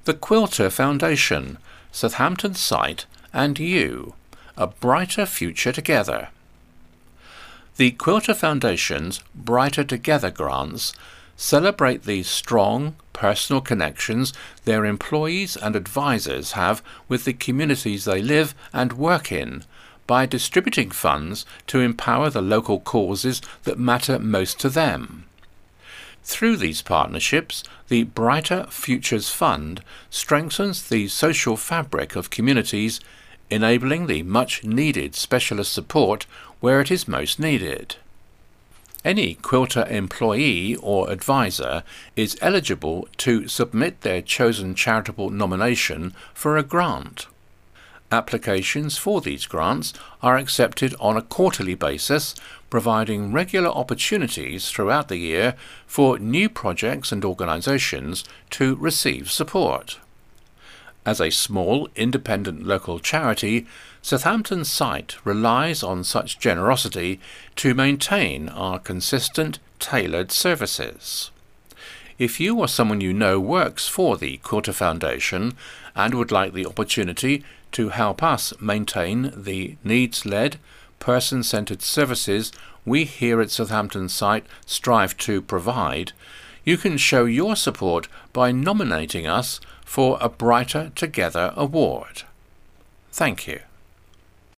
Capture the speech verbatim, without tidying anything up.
The Quilter Foundation, Southampton Site and you, a brighter future together. The Quilter Foundation's Brighter Together grants celebrate the strong personal connections their employees and advisors have with the communities they live and work in by distributing funds to empower the local causes that matter most to them. Through these partnerships, the Brighter Futures Fund strengthens the social fabric of communities, enabling the much-needed specialist support where it is most needed. Any Quilter employee or advisor is eligible to submit their chosen charitable nomination for a grant. Applications for these grants are accepted on a quarterly basis, providing regular opportunities throughout the year for new projects and organisations to receive support. As a small, independent local charity, Southampton Site relies on such generosity to maintain our consistent, tailored services. If you or someone you know works for the Quilter Foundation and would like the opportunity to help us maintain the needs-led, person-centred services we here at Southampton Site strive to provide, you can show your support by nominating us for a Brighter Together award. Thank you.